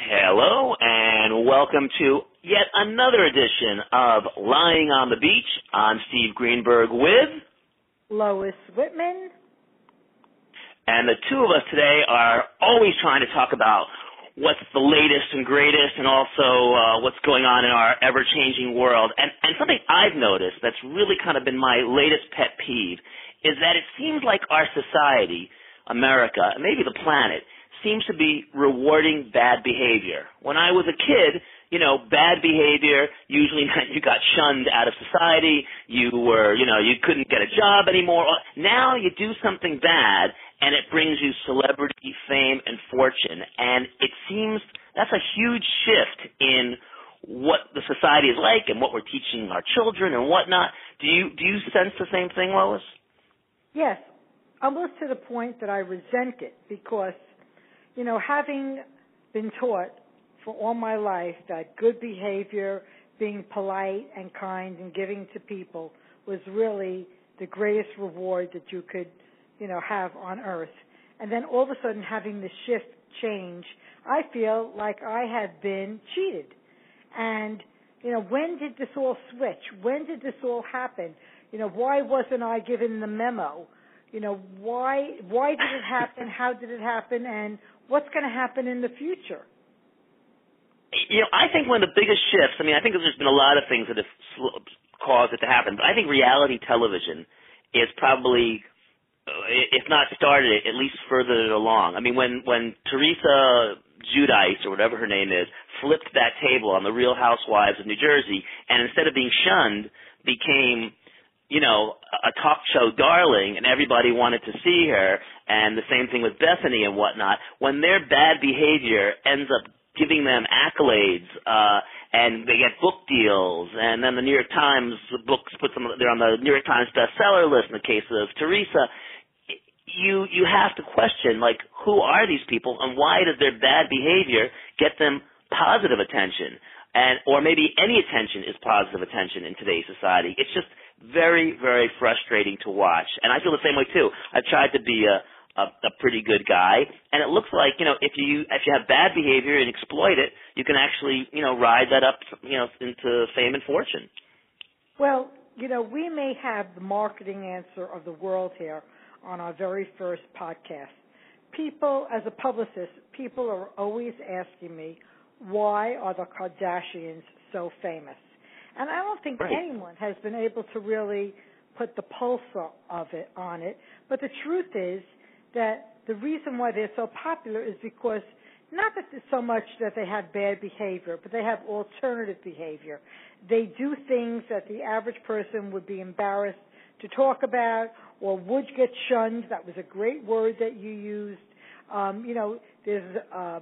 Hello, and welcome to yet another edition of Lying on the Beach. I'm Steve Greenberg with Lois Whitman. And the two of us today are always trying to talk about what's the latest and greatest and also what's going on in our ever-changing world. And something I've noticed that's really kind of been my latest pet peeve is that it seems like our society, America, and maybe the planet, seems to be rewarding bad behavior. When I was a kid, bad behavior usually meant you got shunned out of society, you couldn't get a job anymore. Now you do something bad and it brings you celebrity, fame, and fortune. And it seems that's a huge shift in what the society is like and what we're teaching our children and whatnot. Do you sense the same thing, Lois? Yes, almost to the point that I resent it because having been taught for all my life that good behavior, being polite and kind and giving to people was really the greatest reward that you could, have on earth. And then all of a sudden having the shift change, I feel like I have been cheated. And, when did this all switch? When did this all happen? Why wasn't I given the memo? Why did it happen? How did it happen? And what's going to happen in the future? I think one of the biggest shifts, I think there's been a lot of things that have caused it to happen, but I think reality television is probably, if not started it, at least furthered it along. When Teresa Giudice, or whatever her name is, flipped that table on the Real Housewives of New Jersey, and instead of being shunned, became a talk show darling, and everybody wanted to see her, and the same thing with Bethany and whatnot. When their bad behavior ends up giving them accolades, and they get book deals, and then the New York Times books puts them, they're on the New York Times bestseller list in the case of Teresa, you have to question, who are these people, and why does their bad behavior get them positive attention? Or maybe any attention is positive attention in today's society. It's just very, very frustrating to watch. And I feel the same way, too. I've tried to be a pretty good guy, and it looks like, if you have bad behavior and exploit it, you can actually, ride that up, into fame and fortune. Well, we may have the marketing answer of the world here on our very first podcast. People, as a publicist, people are always asking me, why are the Kardashians so famous? And I don't think anyone has been able to really put the pulse of it on it. But the truth is that the reason why they're so popular is because not that it's so much that they have bad behavior, but they have alternative behavior. They do things that the average person would be embarrassed to talk about or would get shunned. That was a great word that you used. There's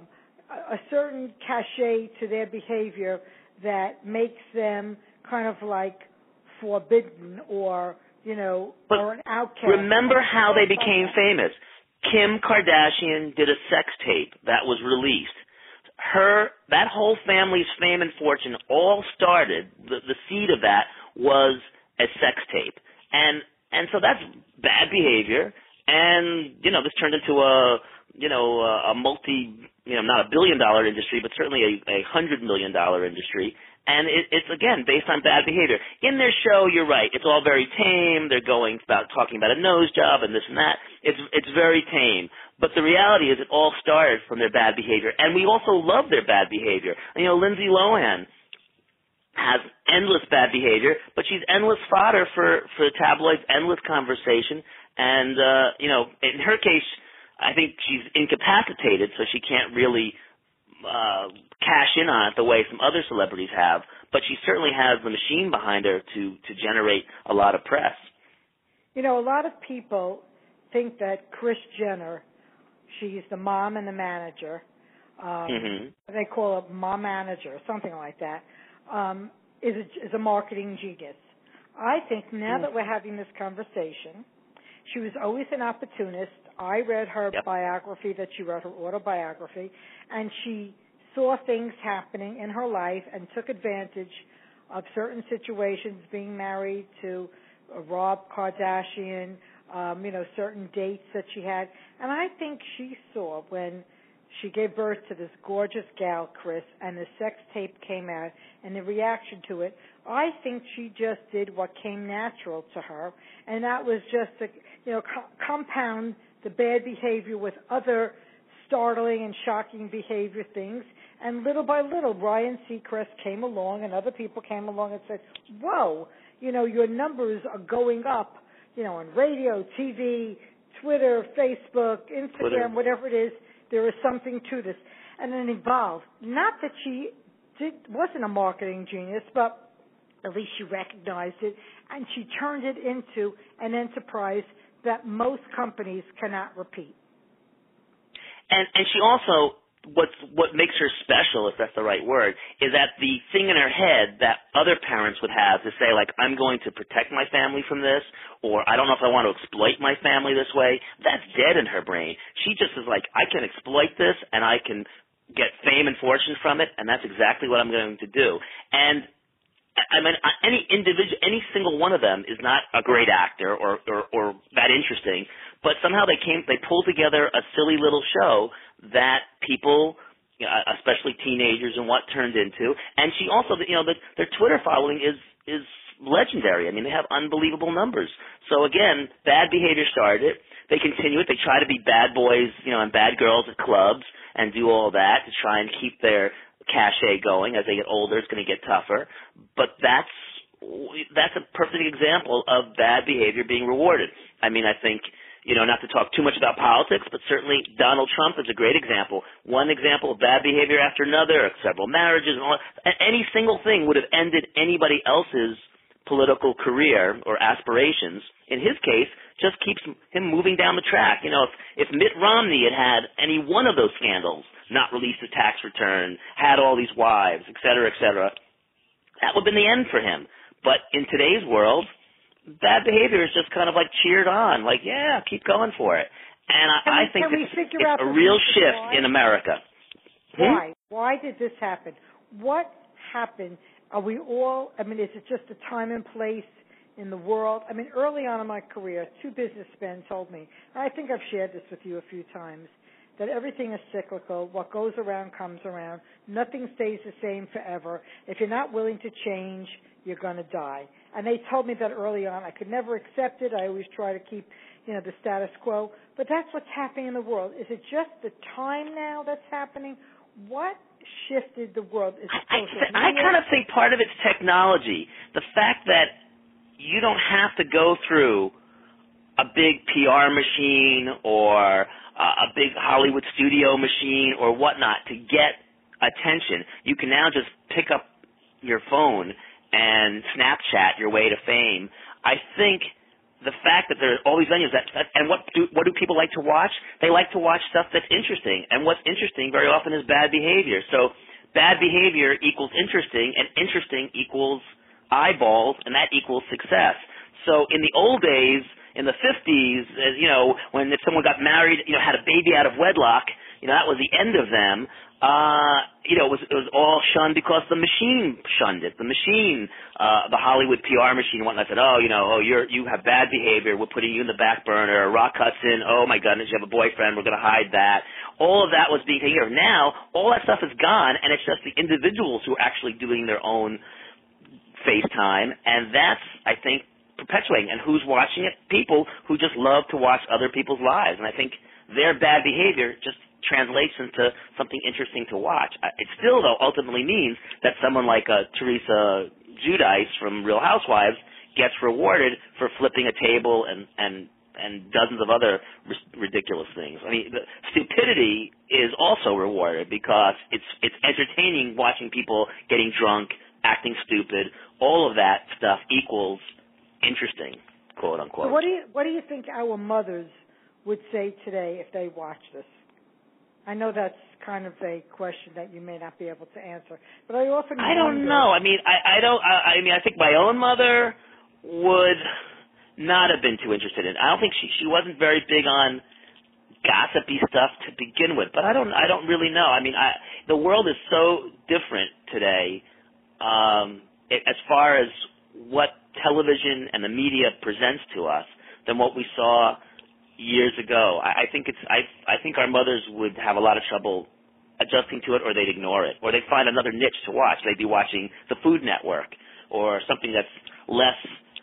a certain cachet to their behavior that makes them kind of like forbidden or, or an outcast. Remember how they became famous. Kim Kardashian did a sex tape that was released. That whole family's fame and fortune all started, the seed of that was a sex tape. And so that's bad behavior. And, this turned into a multi, not $1 billion industry, but certainly a $100 million industry. And it's, again, based on bad behavior. In their show, you're right, it's all very tame. They're talking about a nose job and this and that. It's very tame. But the reality is it all started from their bad behavior. And we also love their bad behavior. Lindsay Lohan has endless bad behavior, but she's endless fodder for the tabloids, endless conversation. And, in her case, I think she's incapacitated, so she can't really cash in on it the way some other celebrities have, but she certainly has the machine behind her to generate a lot of press. A lot of people think that Kris Jenner, she's the mom and the manager, they call her mom manager, something like that, is a marketing genius. I think now that we're having this conversation, she was always an opportunist. I read her biography that she wrote, her autobiography, and she saw things happening in her life and took advantage of certain situations, being married to Rob Kardashian, certain dates that she had. And I think she saw when she gave birth to this gorgeous gal, Chris, and the sex tape came out, and the reaction to it, I think she just did what came natural to her, and that was just to, compound the bad behavior with other startling and shocking behavior things, and little by little, Ryan Seacrest came along, and other people came along and said, whoa, your numbers are going up, on radio, TV, Twitter, Facebook, Instagram, whatever it is, there is something to this. And then evolved. Not that she wasn't a marketing genius, but at least she recognized it, and she turned it into an enterprise that most companies cannot repeat. And she also, what makes her special, if that's the right word, is that the thing in her head that other parents would have to say, like, I'm going to protect my family from this, or I don't know if I want to exploit my family this way, that's dead in her brain. She just is like, I can exploit this, and I can get fame and fortune from it, and that's exactly what I'm going to do. And I mean, any single one of them is not a great actor or that interesting, but somehow they pulled together a silly little show that people, especially teenagers, and what turned into. And she also, their Twitter following is legendary. I mean, they have unbelievable numbers. So again, Bad Behavior started it. They continue it. They try to be bad boys, and bad girls at clubs and do all that to try and keep their cachet going. As they get older, it's going to get tougher. But that's a perfect example of bad behavior being rewarded. I mean, I think, not to talk too much about politics, but certainly Donald Trump is a great example. One example of bad behavior after another, several marriages, and all. Any single thing would have ended anybody else's political career or aspirations. In his case, just keeps him moving down the track. If Mitt Romney had any one of those scandals, not released a tax return, had all these wives, et cetera, that would have been the end for him. But in today's world, bad behavior is just kind of like cheered on, like, yeah, keep going for it. And I think it's a real shift in America. Why? Why did this happen? What happened? Are we all, is it just a time and place in the world? Early on in my career, two businessmen told me, and I think I've shared this with you a few times, that everything is cyclical. What goes around comes around. Nothing stays the same forever. If you're not willing to change, you're going to die. And they told me that early on. I could never accept it. I always try to keep, the status quo. But that's what's happening in the world. Is it just the time now that's happening? What shifted the world? Is it social media? I kind of think part of it's technology. The fact that you don't have to go through a big PR machine or a big Hollywood studio machine or whatnot to get attention. You can now just pick up your phone and Snapchat your way to fame. I think the fact that there are all these venues and what do people like to watch? They like to watch stuff that's interesting, and what's interesting very often is bad behavior. So bad behavior equals interesting, and interesting equals eyeballs, and that equals success. So in the old days, in the 50s, when if someone got married, had a baby out of wedlock, that was the end of them. It was all shunned because the machine shunned it. The machine, the Hollywood PR machine and whatnot said, you have bad behavior, we're putting you in the back burner. Rock Hudson, oh my goodness, you have a boyfriend, we're going to hide that. All of that was being taken care of. Now, all that stuff is gone, and it's just the individuals who are actually doing their own FaceTime, and that's, I think, perpetuating. And who's watching it? People who just love to watch other people's lives. And I think their bad behavior just translates into something interesting to watch. It still, though, ultimately means that someone like Teresa Giudice from Real Housewives gets rewarded for flipping a table and dozens of other ridiculous things. The stupidity is also rewarded because it's entertaining watching people getting drunk, acting stupid. All of that stuff equals interesting, quote unquote. So what do you think our mothers would say today if they watch this? I know that's kind of a question that you may not be able to answer, but I often I don't know. I think my own mother would not have been too interested in it. I don't think she wasn't very big on gossipy stuff to begin with, but I don't really know. The world is so different today as far as what television and the media presents to us than what we saw years ago. I think our mothers would have a lot of trouble adjusting to it, or they'd ignore it, or they'd find another niche to watch. They'd be watching the Food Network or something that's less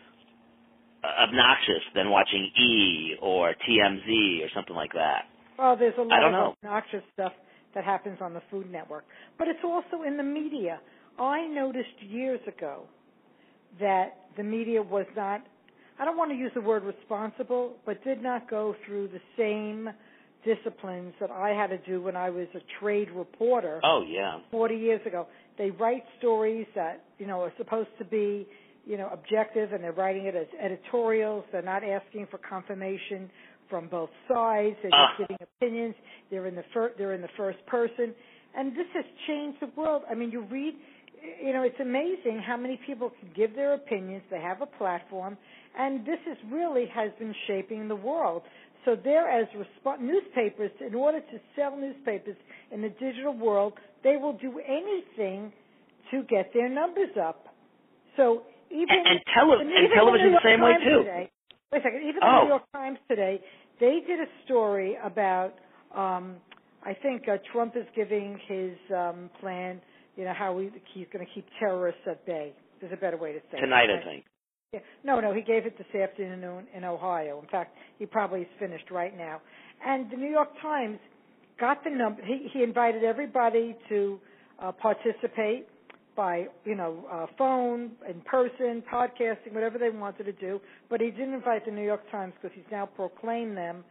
obnoxious than watching E or TMZ or something like that. Well, there's a lot of obnoxious stuff that happens on the Food Network, but it's also in the media. I noticed years ago that the media was not, I don't want to use the word responsible, but did not go through the same disciplines that I had to do when I was a trade reporter. Oh, yeah. 40 years ago. They write stories that, are supposed to be, objective, and they're writing it as editorials. They're not asking for confirmation from both sides. They're just giving opinions. They're in the first person. And this has changed the world. I mean, you read, it's amazing how many people can give their opinions. They have a platform. And this has been shaping the world. So there, as newspapers, in order to sell newspapers in the digital world, they will do anything to get their numbers up. So even television the same way too. Today, wait a second. Even the New York Times today, they did a story about. I think Trump is giving his plan. How he's going to keep terrorists at bay. There's a better way to say tonight, it. I think. Yeah. No, he gave it this afternoon in Ohio. In fact, he probably is finished right now. And the New York Times got the number. He invited everybody to participate by, phone, in person, podcasting, whatever they wanted to do. But he didn't invite the New York Times because he's now proclaimed them,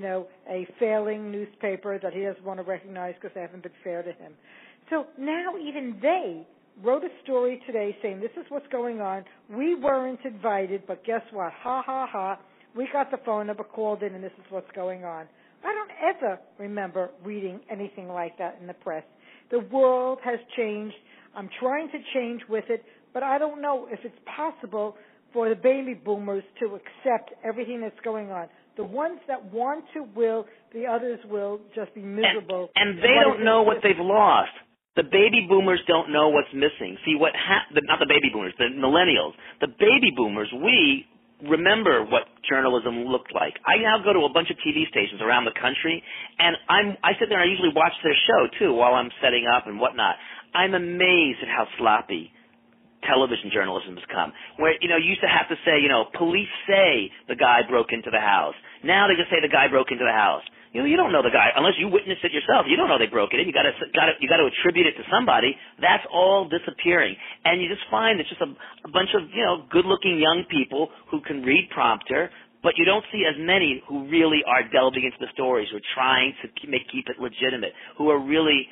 a failing newspaper that he doesn't want to recognize because they haven't been fair to him. So now even they wrote a story today saying this is what's going on. We weren't invited, but guess what? Ha, ha, ha. We got the phone number, called in, and this is what's going on. I don't ever remember reading anything like that in the press. The world has changed. I'm trying to change with it, but I don't know if it's possible for the baby boomers to accept everything that's going on. The ones that want to will, the others will just be miserable. And they don't know what they've lost. The baby boomers don't know what's missing. See, not the baby boomers, the millennials. The baby boomers, we remember what journalism looked like. I now go to a bunch of TV stations around the country, and I sit there and I usually watch their show, too, while I'm setting up and whatnot. I'm amazed at how sloppy television journalism has come, where, you used to have to say, police say the guy broke into the house. Now they just say the guy broke into the house. You don't know the guy unless you witnessed it yourself. You don't know they broke it in. You got to attribute it to somebody. That's all disappearing, and you just find it's just a bunch of good-looking young people who can read prompter, but you don't see as many who really are delving into the stories, who are trying to keep it legitimate, who are really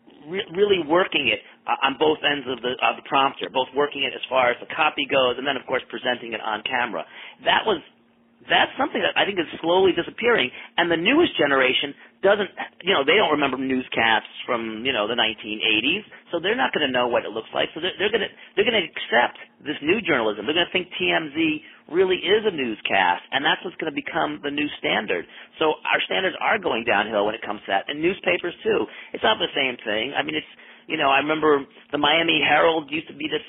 working it on both ends of the prompter, both working it as far as the copy goes, and then of course presenting it on camera. That's something that I think is slowly disappearing, and the newest generation doesn't, they don't remember newscasts from, the 1980s, so they're not going to know what it looks like. So they're going to accept this new journalism. They're going to think TMZ really is a newscast, and that's what's going to become the new standard. So our standards are going downhill when it comes to that, and newspapers too. It's not the same thing. I mean, it's, I remember the Miami Herald used to be this,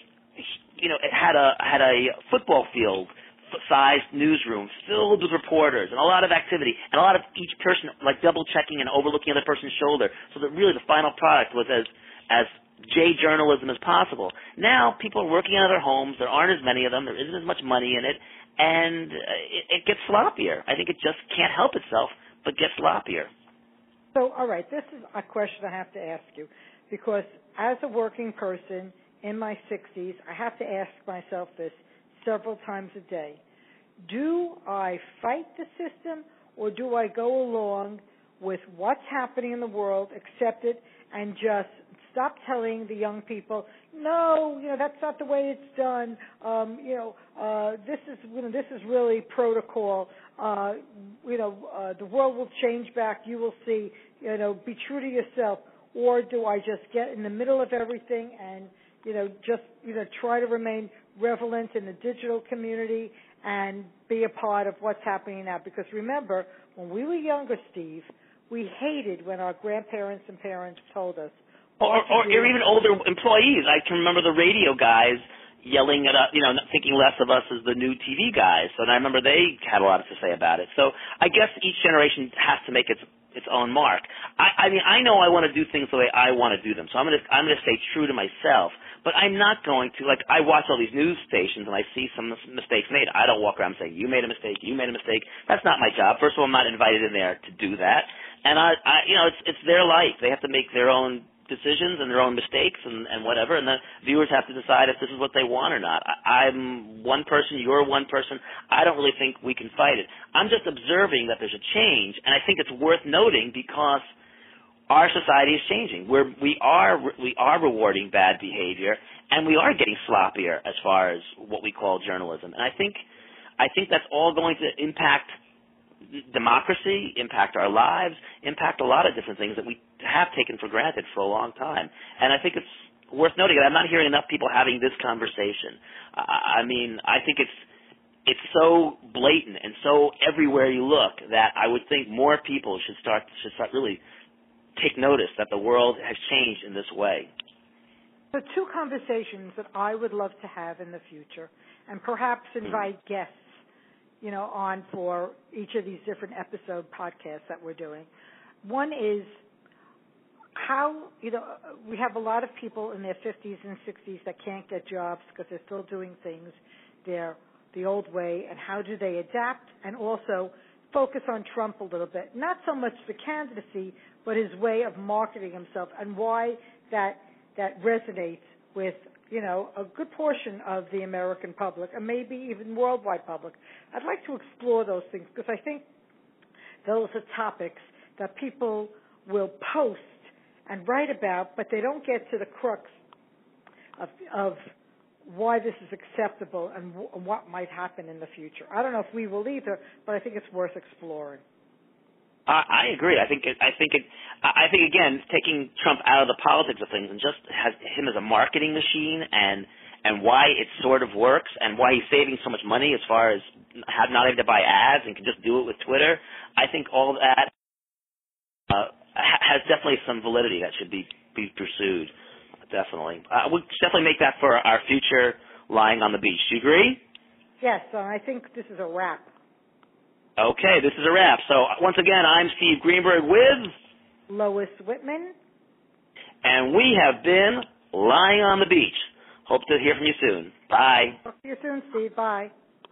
it had a football field sized newsroom filled with reporters and a lot of activity and a lot of each person like double checking and overlooking the other person's shoulder, so that really the final product was as J journalism as possible. Now people are working out of their homes. There aren't as many of them. There isn't as much money in it, and it gets sloppier. I think it just can't help itself but get sloppier. So, all right, this is a question I have to ask you, because as a working person in my 60s, I have to ask myself this several times a day. Do I fight the system, or do I go along with what's happening in the world, accept it, and just stop telling the young people, no, that's not the way it's done. This is really protocol. The world will change back. You will see. Be true to yourself. Or do I just get in the middle of everything and try to remain relevant in the digital community and be a part of what's happening now? Because remember, when we were younger, Steve, we hated when our grandparents and parents told us. Or even older employees. I can remember the radio guys yelling at us, thinking less of us as the new TV guys. And I remember they had a lot to say about it. So I guess each generation has to make its its own mark. I mean, I know I want to do things the way I want to do them, so I'm gonna stay true to myself. But I'm not going to, like, I watch all these news stations and I see some mistakes made. I don't walk around saying, you made a mistake, you made a mistake. That's not my job. First of all, I'm not invited in there to do that. And it's their life. They have to make their own decisions and their own mistakes and whatever, and the viewers have to decide if this is what they want or not. I'm one person, you're one person. I don't really think we can fight it. I'm just observing that there's a change, and I think it's worth noting because our society is changing. We are rewarding bad behavior, and we are getting sloppier as far as what we call journalism. And I think that's all going to impact democracy, impact our lives, impact a lot of different things that we have taken for granted for a long time. And I think it's worth noting that I'm not hearing enough people having this conversation. I mean, I think it's so blatant and so everywhere you look that I would think more people should start really take notice that the world has changed in this way. So two conversations that I would love to have in the future, and perhaps invite guests, on for each of these different episode podcasts that we're doing. One is how, we have a lot of people in their 50s and 60s that can't get jobs because they're still doing things the old way, and how do they adapt, and also focus on Trump a little bit. Not so much the candidacy, but his way of marketing himself and why that resonates with, a good portion of the American public and maybe even worldwide public. I'd like to explore those things because I think those are topics that people will post and write about, but they don't get to the crux of why this is acceptable and what might happen in the future. I don't know if we will either, but I think it's worth exploring. I agree. I think again, taking Trump out of the politics of things and just has him as a marketing machine and why it sort of works and why he's saving so much money as far as not having to buy ads and can just do it with Twitter. I think all that has definitely some validity that should be pursued. Definitely. We'll definitely make that for our future Lying on the Beach. Do you agree? Yes, I think this is a wrap. Okay, this is a wrap. So, once again, I'm Steve Greenberg with Lois Whitman. And we have been Lying on the Beach. Hope to hear from you soon. Bye. Talk to you soon, Steve. Bye.